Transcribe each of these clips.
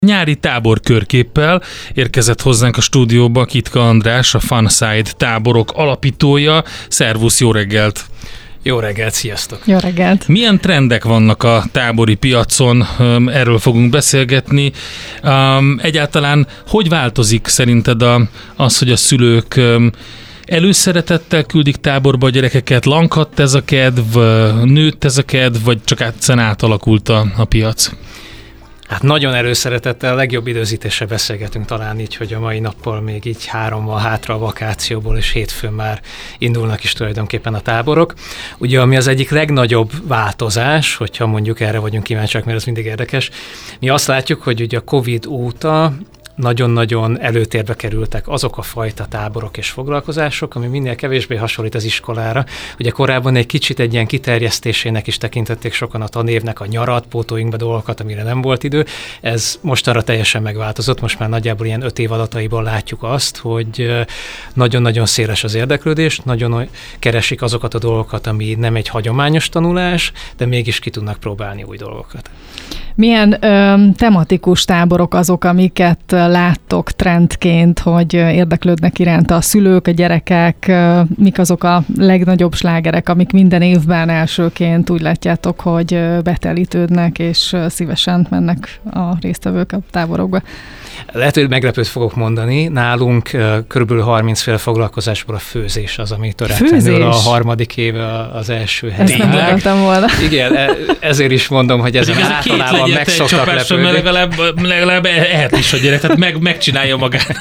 Nyári táborkörképpel érkezett hozzánk a stúdióba Kitka András, a Funside táborok alapítója. Szervusz, jó reggelt! Jó reggelt, sziasztok! Jó reggelt! Milyen trendek vannak a tábori piacon? Erről fogunk beszélgetni. Egyáltalán hogy változik szerinted az, hogy a szülők előszeretettel küldik táborba a gyerekeket? Lankadt ez a kedv, nőtt ez a kedv, vagy csak egyszerűen átalakult a piac? Hát nagyon előszeretettel, a legjobb időzítésre beszélgetünk talán így, hogy a mai nappal még így 3 van hátra a vakációból, és hétfőn már indulnak is tulajdonképpen a táborok. Ugye, ami az egyik legnagyobb változás, hogyha mondjuk erre vagyunk kíváncsiak, mert ez mindig érdekes, mi azt látjuk, hogy ugye a Covid óta nagyon-nagyon előtérbe kerültek azok a fajta táborok és foglalkozások, ami minél kevésbé hasonlít az iskolára. Ugye korábban egy kicsit egy ilyen kiterjesztésének is tekintették sokan a tanévnek a nyarat, pótoljunk be dolgokat, amire nem volt idő. Ez mostanra teljesen megváltozott, most már nagyjából ilyen 5 év adataiból látjuk azt, hogy nagyon-nagyon széles az érdeklődés, nagyon keresik azokat a dolgokat, ami nem egy hagyományos tanulás, de mégis ki tudnak próbálni új dolgokat. Milyen tematikus táborok azok, amiket láttok trendként, hogy érdeklődnek iránta a szülők, a gyerekek? Mik azok a legnagyobb slágerek, amik minden évben elsőként úgy látjátok, hogy betelítődnek, és szívesen mennek a résztvevők a táborokba? Lehet, hogy meglepőt fogok mondani. Nálunk körülbelül 30 féle foglalkozásból a főzés az, ami töretlenül a harmadik éve az első helyen. Ezt nem gondoltam volna. Igen, ezért is mondom, hogy ezen általában meg szoktak lepődni. Legalább ehet is a gyerek, tehát megcsinálja magát.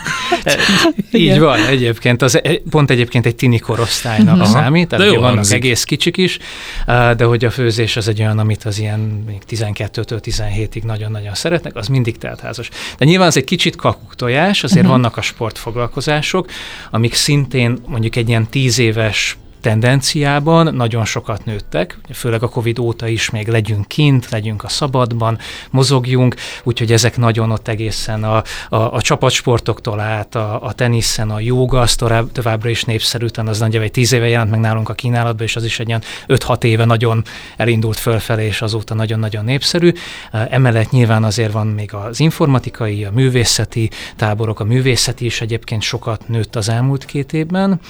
Így van, egyébként. Pont egyébként egy tini korosztálynak számít, tehát vannak hangzik. Egész kicsik is, de hogy a főzés az egy olyan, amit az ilyen 12-től 17-ig nagyon-nagyon szeretnek, az mindig teltházas. De nyilván az egy kicsit kakuktojás, azért vannak a sportfoglalkozások, amik szintén mondjuk egy ilyen 10 éves tendenciában nagyon sokat nőttek, főleg a Covid óta is még legyünk kint, legyünk a szabadban, mozogjunk, úgyhogy ezek nagyon ott egészen a csapatsportoktól át, a teniszen, a jóga, az továbbra is népszerű, az nagyjából 10 éve jelent meg nálunk a kínálatban, és az is egy ilyen 5-6 éve nagyon elindult fölfelé, és azóta nagyon-nagyon népszerű. Emellett nyilván azért van még az informatikai, a művészeti táborok, a művészeti is egyébként sokat nőtt az elmúlt 2 évben.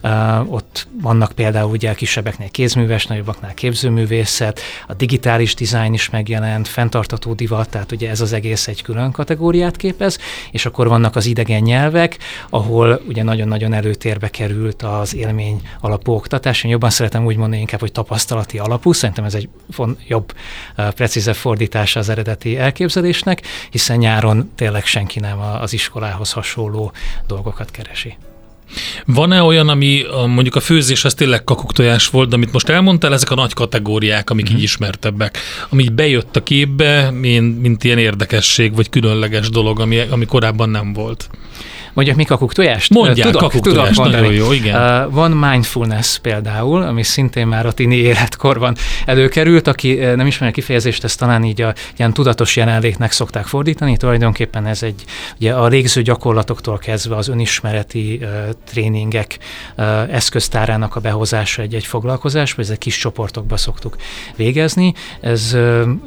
Ott vannak például ugye kisebbeknél kézműves, nagyobbaknál képzőművészet, a digitális dizájn is megjelent, fenntartható divat, tehát ugye ez az egész egy külön kategóriát képez, és akkor vannak az idegen nyelvek, ahol ugye nagyon-nagyon előtérbe került az élmény alapú oktatás. Én jobban szeretem úgy mondani inkább, hogy tapasztalati alapú, szerintem ez egy jobb, precízebb fordítása az eredeti elképzelésnek, hiszen nyáron tényleg senki nem az iskolához hasonló dolgokat keresi. Van-e olyan, ami mondjuk a főzés az tényleg kakuktojás volt, de amit most elmondtál, ezek a nagy kategóriák, amik így ismertebbek, ami így bejött a képbe, mint ilyen érdekesség, vagy különleges dolog, ami korábban nem volt? Mondjak mi kakuktojást? Mondják, kakuktojást, nagyon jó, igen. Van mindfulness például, ami szintén már a tini életkorban előkerült, aki nem ismeri a kifejezést, ezt talán így ilyen tudatos jelenlétnek szokták fordítani. Tulajdonképpen ez ugye a légző gyakorlatoktól kezdve az önismereti tréningek eszköztárának a behozása egy foglalkozásba, ezek kis csoportokba szoktuk végezni. Ez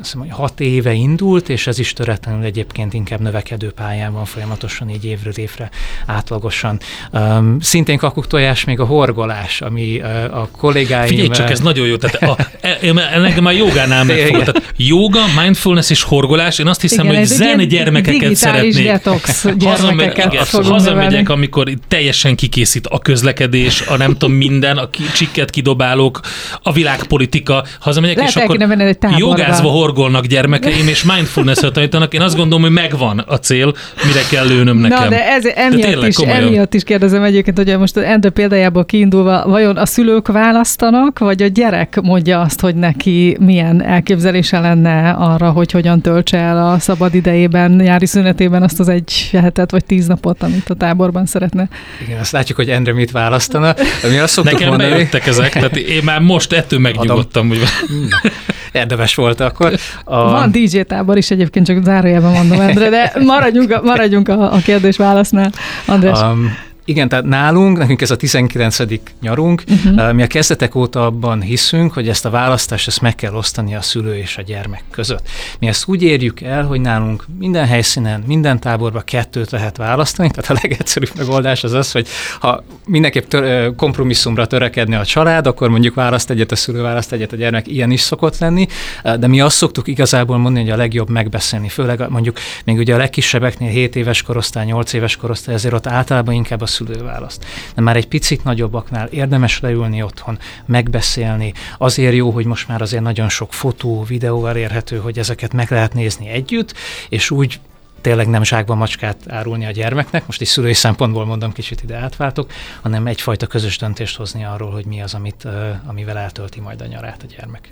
6 éve indult, és ez is töretlenül egyébként inkább növekedő pályán van folyamatosan így évről évre átlagosan. Szintén kakuktojás még a horgolás, ami a kollégáim... Figyelj csak, ez nagyon jó. Nekem már jogánál megfogott. Tehát joga, mindfulness és horgolás, én azt hiszem, igen, hogy zen gyermekeket szeretnék. Detox gyermekeket hazamegyek, amikor teljesen kikészít a közlekedés, a nem tudom minden, a csikket kidobálók, a világpolitika. Hazamegyek, lehet, és akkor jogázva horgolnak gyermekeim, és mindfulness-et tanítanak. Én azt gondolom, hogy megvan a cél, mire kell lőnöm nekem. Na, de emiatt is kérdezem egyébként, hogy most az Endre példájából kiindulva, vajon a szülők választanak, vagy a gyerek mondja azt, hogy neki milyen elképzelése lenne arra, hogy hogyan töltse el a szabad idejében, nyári szünetében azt az 1 hetet vagy 10 napot, amit a táborban szeretne? Igen, azt látjuk, hogy Endre mit választana. Mi azt szoktuk nekem mondani. bejöttek ezek, tehát én már most ettől megnyugodtam. Hogy... Érdemes volt akkor. Van DJ tábor is egyébként, csak zárójelben mondom, Endre, de maradjunk a kérdés-válasznál. András. Igen, tehát nekünk ez a 19. nyarunk, mi a kezdetek óta abban hiszünk, hogy ezt a választást ezt meg kell osztani a szülő és a gyermek között. Mi ezt úgy érjük el, hogy nálunk minden helyszínen, minden táborban 2 lehet választani, tehát a legegyszerűbb megoldás az, hogy ha mindenképp kompromisszumra törekedne a család, akkor mondjuk választ egyet a szülő, választ egyet a gyermek, ilyen is szokott lenni, de mi azt szoktuk igazából mondani, hogy a legjobb megbeszélni, főleg mondjuk még ugye a legkisebbeknél 7 éves korosztály, 8 éves korosztály, ezért ott általában inkább a szülő választ. De már egy picit nagyobbaknál érdemes leülni otthon, megbeszélni. Azért jó, hogy most már azért nagyon sok fotó, videóval érhető, hogy ezeket meg lehet nézni együtt, és úgy tényleg nem zsákba macskát árulni a gyermeknek, most is szülői szempontból mondom, kicsit ide átváltok, hanem egyfajta közös döntést hozni arról, hogy mi az, amivel eltölti majd a nyarát a gyermek.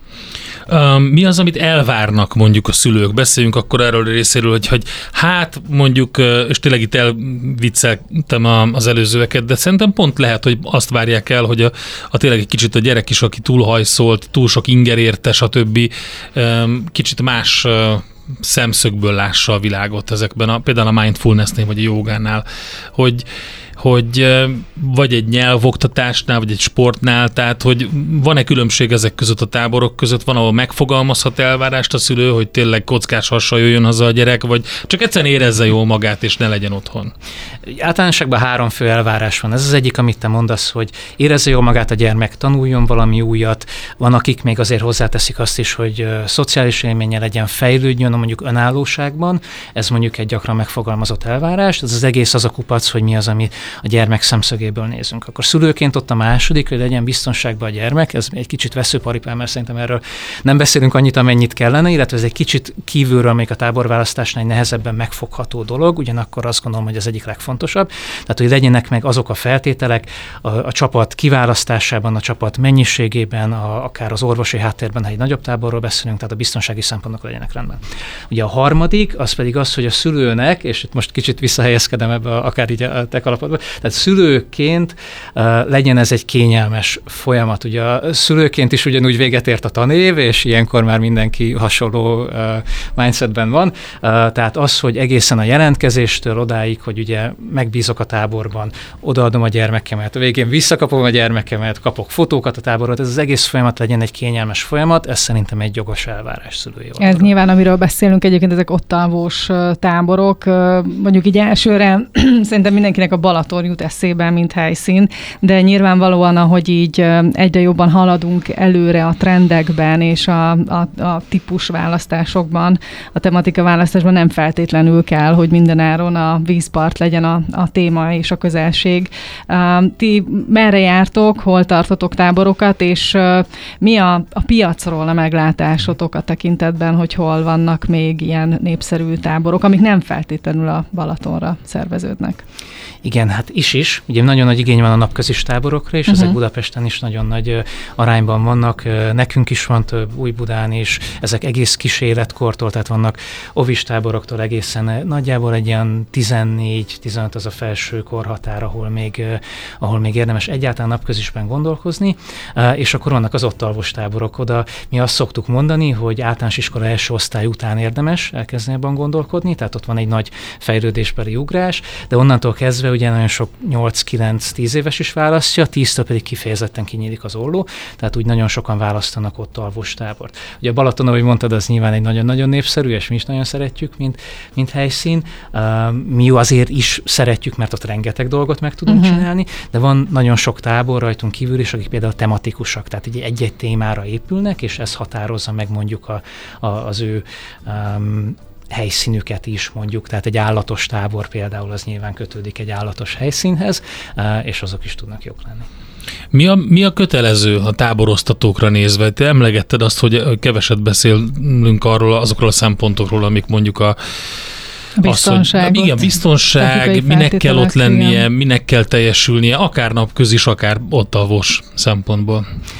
Mi az, amit elvárnak mondjuk a szülők? Beszéljünk akkor erről a részéről, hogy hát mondjuk, és tényleg itt elvicceltem az előzőeket, de szerintem pont lehet, hogy azt várják el, hogy a tényleg egy kicsit a gyerek is, aki túlhajszolt, túl sok inger érte, stb. Kicsit más szemszögből lássa a világot ezekben, például a mindfulnessnél, vagy a jogánál, hogy vagy egy nyelvoktatásnál, vagy egy sportnál, tehát hogy van-e különbség ezek között a táborok között, van, ahol megfogalmazhat elvárást a szülő, hogy tényleg kockás hassal jöjjön haza a gyerek, vagy csak egyszerűen érezze jól magát, és ne legyen otthon? Általánosságban 3 fő elvárás van. Ez az egyik, amit te mondasz, hogy érezze jól magát a gyermek, tanuljon valami újat. Van, akik még azért hozzáteszik azt is, hogy szociális élménye legyen, fejlődjön mondjuk önállóságban. Ez mondjuk egy gyakran megfogalmazott elvárás. Ez az egész az a kupac, hogy mi az, ami a gyermek szemszögéből nézünk. Akkor szülőként ott a második, hogy legyen biztonságban a gyermek, ez egy kicsit veszőparipám, mert szerintem erről nem beszélünk annyit, amennyit kellene, illetve ez egy kicsit kívülről még a táborválasztásnál egy nehezebben megfogható dolog, ugyanakkor azt gondolom, hogy ez egyik legfontosabb. Tehát, hogy legyenek meg azok a feltételek a csapat kiválasztásában, a csapat mennyiségében, akár az orvosi háttérben, ha egy nagyobb táborról beszélünk, tehát a biztonsági szempontok legyenek rendben. Ugye a harmadik, az pedig az, hogy a szülőnek, és itt most kicsit visszahelyezkedem ebbe akár így a te kalapodba, tehát szülőként legyen ez egy kényelmes folyamat. Ugye a szülőként is ugyanúgy véget ért a tanév, és ilyenkor már mindenki hasonló mindsetben van. Tehát az, hogy egészen a jelentkezéstől odáig, hogy ugye megbízok a táborban, odaadom a gyermekemet, a végén visszakapom a gyermekemet, kapok fotókat a táborról, ez az egész folyamat legyen egy kényelmes folyamat, ez szerintem egy jogos elvárás szülői oldalról. Ez nyilván, amiről beszélünk, egyébként ezek ott alvós táborok, mondjuk így elsőre szerintem mindenkinek a Balaton jut eszébe, mint helyszín, de nyilvánvalóan, ahogy így egyre jobban haladunk előre a trendekben és a típus választásokban, a tematika választásban nem feltétlenül kell, hogy mindenáron a vízpart legyen a téma és a közelség. Ti merre jártok, hol tartotok táborokat, és mi a piacról a meglátásotok a tekintetben, hogy hol vannak még ilyen népszerű táborok, amik nem feltétlenül a Balatonra szerveződnek? Igen, hát is. Ugye nagyon nagy igény van a napközis táborokra, és ezek Budapesten is nagyon nagy arányban vannak. Nekünk is van több, Újbudán is, ezek egész kis életkortól, tehát vannak ovis táboroktól egészen nagyjából egy ilyen 14-15 az a felső korhatár, ahol még érdemes egyáltalán napközisben gondolkozni, és akkor vannak az ott alvos táborok. Oda mi azt szoktuk mondani, hogy általános iskola első osztály után érdemes elkezdeni abban gondolkodni, tehát ott van egy nagy fejlődésbeli ugrás, de onnantól kezdve ugye nagyon sok 8-9-10 éves is választja, 10-től pedig kifejezetten kinyílik az olló, tehát úgy nagyon sokan választanak ott alvós tábort. Ugye a Balaton, ahogy mondtad, az nyilván egy nagyon-nagyon népszerű, és mi is nagyon szeretjük, mint helyszín. Mi azért is szeretjük, mert ott rengeteg dolgot meg tudunk csinálni, de van nagyon sok tábor rajtunk kívül is, akik például tematikusak, tehát egy-egy témára épülnek, és ez határozza meg mondjuk az ő helyszínüket is mondjuk, tehát egy állatos tábor például az nyilván kötődik egy állatos helyszínhez, és azok is tudnak jók lenni. Mi a kötelező a táboroztatókra nézve? Te emlegetted azt, hogy keveset beszélünk azokról a szempontokról, amik mondjuk a biztonság. Igen, biztonság, minek kell ott lennie, minek kell teljesülnie, akár napközis, akár ott alvos szempontból.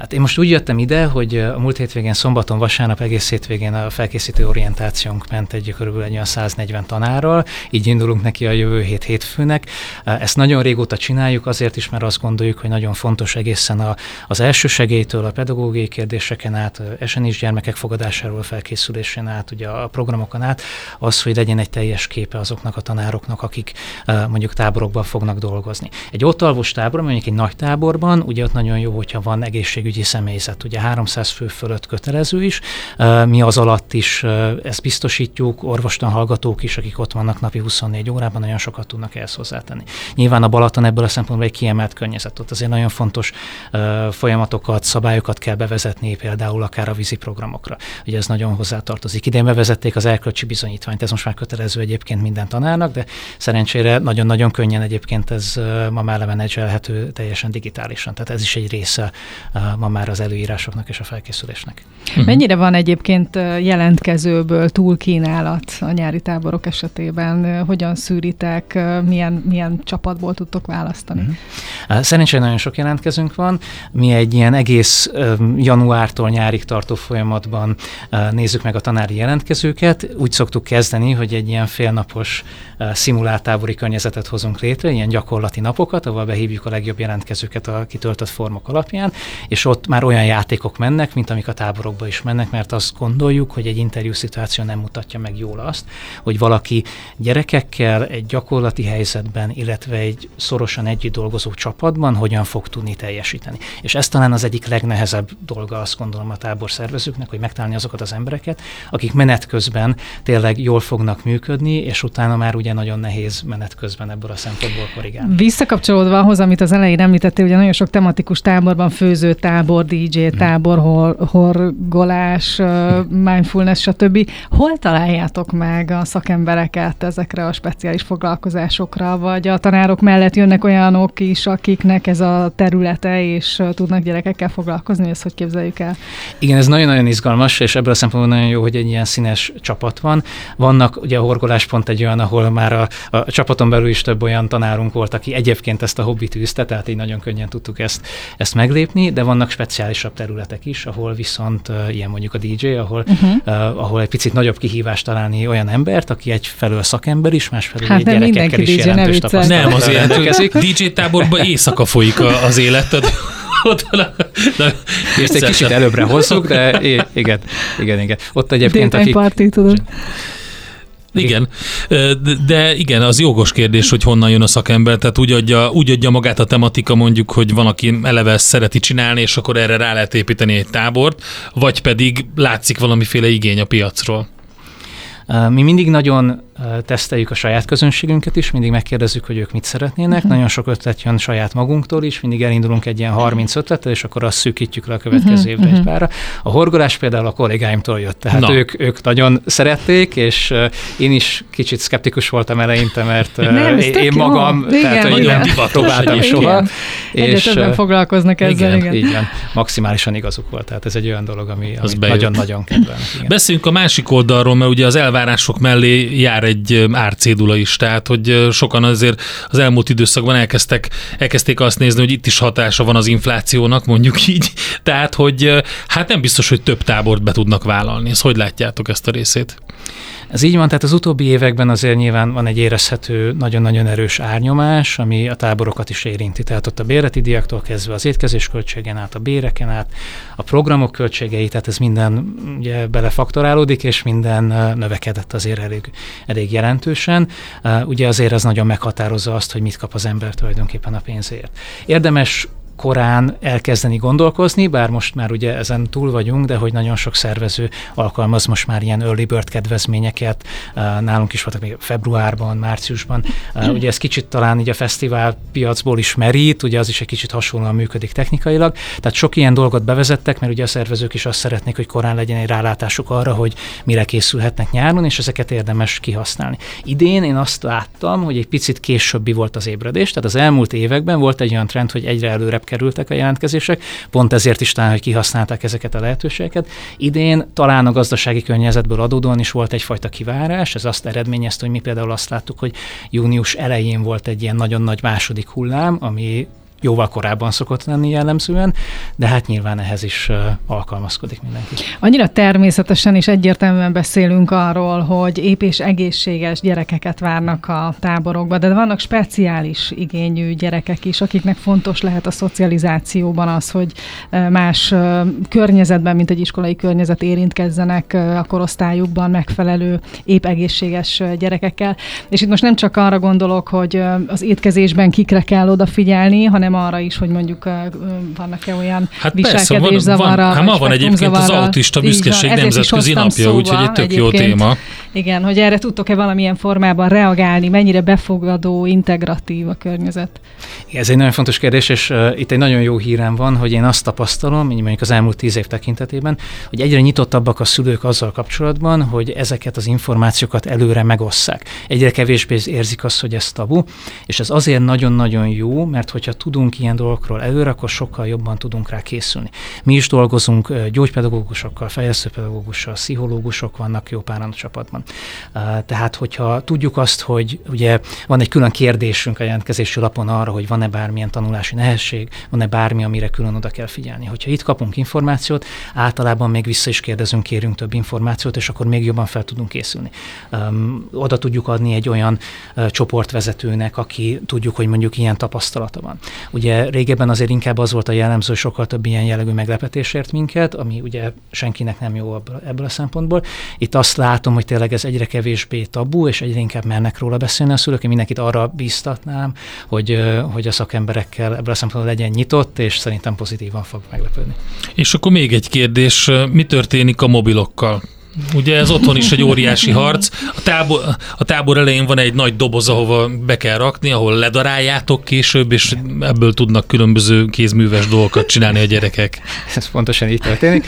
Hát én most úgy jöttem ide, hogy a múlt hétvégén, szombaton, vasárnap, egész hétvégén a felkészítő orientációnk ment körülbelül egy olyan 140 tanárral, így indulunk neki a jövő hétfőnek. Ezt nagyon régóta csináljuk, azért is, mert azt gondoljuk, hogy nagyon fontos egészen az elsősegélytől, a pedagógiai kérdéseken át, esenis gyermekek fogadásáról, felkészülésén át, ugye a programokon át, az, hogy legyen egy teljes képe azoknak a tanároknak, akik mondjuk táborokban fognak dolgozni. Egy ott alvos táborban, mondjuk egy nagy táborban, ugye ott nagyon jó, hogyha van egészségügyi személyzet, ugye 300 fő fölött kötelező is, mi az alatt is ezt biztosítjuk, orvostanhallgatók is, akik ott vannak napi 24 órában, nagyon sokat tudnak ehhez hozzátenni. Nyilván a Balaton ebből a szempontból egy kiemelt környezet, ott azért nagyon fontos folyamatokat, szabályokat kell bevezetni, például akár a vízi programokra. Ugye ez nagyon hozzátartozik. Idén bevezették az erkölcsi bizonyítványt, ez most már kötelező egyébként minden tanárnak, de szerencsére nagyon-nagyon könnyen egyébként ez ma már lemenedzselhető teljesen digitálisan. Tehát ez is egy része ma már az előírásoknak és a felkészülésnek. Mennyire van egyébként jelentkezőből túlkínálat a nyári táborok esetében? Hogyan szűritek? Milyen csapatból tudtok választani? Szerencsére nagyon sok jelentkezőnk van. Mi egy ilyen egész januártól nyárig tartó folyamatban nézzük meg a tanári jelentkezőket. Úgy szoktuk kezdeni, hogy egy ilyen félnapos szimulált tábori környezetet hozunk létre, ilyen gyakorlati napokat, ahol behívjuk a legjobb jelentkezőket a kitöltött formok alapján, és ott már olyan játékok mennek, mint amik a táborokba is mennek, mert azt gondoljuk, hogy egy interjú szituáció nem mutatja meg jól azt, hogy valaki gyerekekkel egy gyakorlati helyzetben, illetve egy szorosan együtt dolgozó csapatban hogyan fog tudni teljesíteni. És ez talán az egyik legnehezebb dolga, azt gondolom, a táborszervezőknek, hogy megtalálni azokat az embereket, akik menet közben tényleg jól fognak működni, és utána már ugye nagyon nehéz menet közben ebből a szempontból korrigálni. Visszakapcsolódva ahhoz, amit az elején említettél, ugye nagyon sok tematikus táborban, főzőtábor, DJ tábor, horgolás, mindfulness, stb. Hol találjátok meg a szakembereket ezekre a speciális foglalkozásokra, vagy a tanárok mellett jönnek olyanok is, akiknek ez a területe, és tudnak gyerekekkel foglalkozni, ezt hogy képzeljük el? Igen, ez nagyon-nagyon izgalmas, és ebből a szempontból nagyon jó, hogy egy ilyen színes csapat van. Vannak, ugye a horgolás pont egy olyan, ahol már a csapaton belül is több olyan tanárunk volt, aki egyébként ezt a hobbit űzte, tehát így nagyon könnyen tudtuk ezt meglépni, de vannak speciálisabb területek is, ahol viszont ilyen mondjuk a DJ, ahol egy picit nagyobb kihívást találni olyan embert, aki egyfelől szakember is, másfelől egy gyerekekkel is jelentős tapasztalat. Nem, azért DJ táborban éjszaka folyik az életed. Ezt egy kicsit előbbre hozzuk, de igen. Ott egyébként Daytime party, tudod. Igen, de igen, az jogos kérdés, hogy honnan jön a szakember, tehát úgy adja magát a tematika, mondjuk, hogy van, aki eleve ezt szereti csinálni, és akkor erre rá lehet építeni egy tábort, vagy pedig látszik valamiféle igény a piacról. Mi mindig nagyon teszteljük a saját közönségünket is, mindig megkérdezzük, hogy ők mit szeretnének. Nagyon sok ötlet jön saját magunktól is, mindig elindulunk egy ilyen 30 ötlettel, és akkor azt szűkítjük le a következő évre egy párra. A horgolás például a kollégáimtól jött, tehát ők nagyon szerették, és én is kicsit szkeptikus voltam eleinte, mert én magam, tehát hogy nem próbáltam soha. És többen foglalkoznak ezzel. Igen, így van. Maximálisan igazuk volt, tehát ez egy olyan dolog, ami nagyon-nagyon kedvelnek. Beszéljünk a másik oldalról, mert ugye az elvárások mellé jár egy árcédula is, tehát hogy sokan azért az elmúlt időszakban elkezdték azt nézni, hogy itt is hatása van az inflációnak, mondjuk így, tehát hogy hát nem biztos, hogy több tábort be tudnak vállalni. Ezt hogy látjátok ezt a részét? Ez így van, tehát az utóbbi években azért nyilván van egy érezhető, nagyon-nagyon erős árnyomás, ami a táborokat is érinti. Tehát ott a bérleti díjaktól kezdve az étkezés költségen át, a béreken át, a programok költségei, tehát ez minden ugye belefaktorálódik, és minden növekedett azért elég jelentősen. Ugye azért ez nagyon meghatározza azt, hogy mit kap az ember tulajdonképpen a pénzért. Érdemes korán elkezdeni gondolkozni, bár most már ugye ezen túl vagyunk, de hogy nagyon sok szervező alkalmaz most már ilyen early bird kedvezményeket, nálunk is voltak még februárban, márciusban. Ugye ez kicsit talán így a fesztivál piacból is merít, ugye az is egy kicsit hasonlóan működik technikailag, tehát sok ilyen dolgot bevezettek, mert ugye a szervezők is azt szeretnék, hogy korán legyen egy rálátásuk arra, hogy mire készülhetnek nyáron, és ezeket érdemes kihasználni. Idén én azt láttam, hogy egy picit későbbi volt az ébredés, tehát az elmúlt években volt egy olyan trend, hogy egyre előrebb kerültek a jelentkezések, pont ezért is talán, hogy kihasználták ezeket a lehetőségeket. Idén talán a gazdasági környezetből adódóan is volt egyfajta kivárás, ez azt eredményezte, hogy mi például azt láttuk, hogy június elején volt egy ilyen nagyon nagy második hullám, ami jóval korábban szokott lenni jellemzően, de hát nyilván ehhez is alkalmazkodik mindenki. Annyira természetesen és egyértelműen beszélünk arról, hogy épp és egészséges gyerekeket várnak a táborokba, de vannak speciális igényű gyerekek is, akiknek fontos lehet a szocializációban az, hogy más környezetben, mint egy iskolai környezet érintkezzenek a korosztályukban megfelelő épp egészséges gyerekekkel. És itt most nem csak arra gondolok, hogy az étkezésben kikre kell odafigyelni, hanem arra is, hogy mondjuk vannak-e olyan viselkedészavarral. Hát ma van egyébként az autista büszkeség nemzetközi napja, úgyhogy egy tök jó téma. Igen, hogy erre tudtok-e valamilyen formában reagálni, mennyire befogadó, integratív a környezet? Ez egy nagyon fontos kérdés, és itt egy nagyon jó hírem van, hogy én azt tapasztalom, így mondjuk az elmúlt 10 év tekintetében, hogy egyre nyitottabbak a szülők azzal kapcsolatban, hogy ezeket az információkat előre megosszák. Egyre kevésbé érzik azt, hogy ez tabu, és ez azért nagyon-nagyon jó, mert hogyha tudunk ilyen dolgokról előre, akkor sokkal jobban tudunk rá készülni. Mi is dolgozunk gyógypedagógusokkal, fejlesztőpedagógussal, pszichológusok vannak jó páran a csapatban. Tehát, hogyha tudjuk azt, hogy ugye van egy külön kérdésünk a jelentkezési lapon arra, hogy van-e bármilyen tanulási nehézség, van-e bármi, amire külön oda kell figyelni. Hogyha itt kapunk információt, általában még vissza is kérdezünk, kérünk több információt, és akkor még jobban fel tudunk készülni. Oda tudjuk adni egy olyan csoportvezetőnek, aki tudjuk, hogy mondjuk ilyen tapasztalata van. Ugye régebben azért inkább az volt a jellemző, hogy sokkal több ilyen jellegű meglepetés ért minket, ami ugye senkinek nem jó ebből a szempontból. Itt azt látom, hogy tényleg ez egyre kevésbé tabu, és egyre inkább mernek róla beszélni a szülők. Én mindenkit arra bíztatnám, hogy a szakemberekkel ebből a szempontból legyen nyitott, és szerintem pozitívan fog meglepődni. És akkor még egy kérdés, mi történik a mobilokkal? Ugye ez otthon is egy óriási harc. A tábor elején van egy nagy doboz, ahova be kell rakni, ahol ledaráljátok később, és ebből tudnak különböző kézműves dolgokat csinálni a gyerekek. Ez pontosan így történik.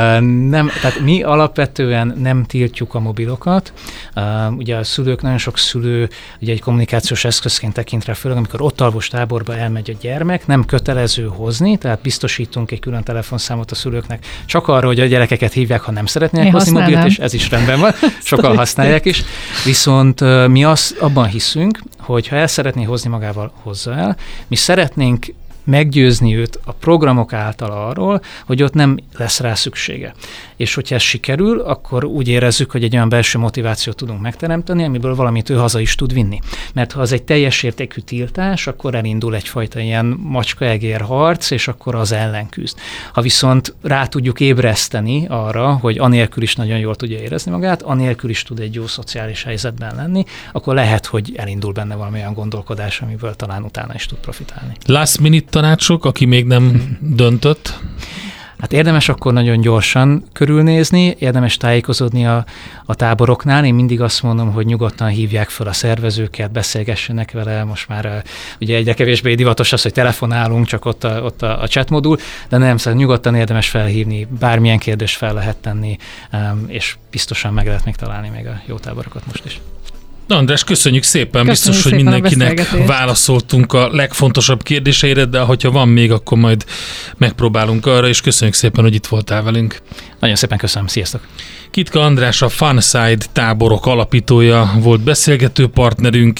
Tehát mi alapvetően nem tiltjuk a mobilokat. Ugye a szülők, nagyon sok szülő ugye egy kommunikációs eszközként tekint rá, főleg amikor ott alvós táborba elmegy a gyermek, nem kötelező hozni, tehát biztosítunk egy külön telefonszámot a szülőknek csak arra, hogy a gyerekeket hívják, ha nem szeretnének hozni mobilt, és ez is rendben van, sokan használják is. Viszont mi abban hiszünk, hogy ha el szeretné hozni magával, hozza el. Mi szeretnénk meggyőzni őt a programok által arról, hogy ott nem lesz rá szüksége. És hogyha ez sikerül, akkor úgy érezzük, hogy egy olyan belső motivációt tudunk megteremteni, amiből valamit ő haza is tud vinni. Mert ha az egy teljes értékű tiltás, akkor elindul egyfajta ilyen macska-egér harc, és akkor az ellen küzd. Ha viszont rá tudjuk ébreszteni arra, hogy anélkül is nagyon jól tudja érezni magát, anélkül is tud egy jó szociális helyzetben lenni, akkor lehet, hogy elindul benne valami olyan gondolkodás, amiből talán utána is tud profitálni. Last minute tanácsok, aki még nem döntött? Hát érdemes akkor nagyon gyorsan körülnézni, érdemes tájékozódni a táboroknál. Én mindig azt mondom, hogy nyugodtan hívják fel a szervezőket, beszélgessenek vele. Most már ugye egyre kevésbé divatos az, hogy telefonálunk, csak ott a chat modul, de nem, szóval nyugodtan érdemes felhívni, bármilyen kérdést fel lehet tenni, és biztosan meg lehet még találni még a jó táborokat most is. András, köszönjük szépen, biztos, hogy mindenkinek válaszoltunk a legfontosabb kérdéseire, de hogyha van még, akkor majd megpróbálunk arra, és köszönjük szépen, hogy itt voltál velünk. Nagyon szépen köszönöm, sziasztok! Kitka András, a Funside táborok alapítója volt beszélgető partnerünk.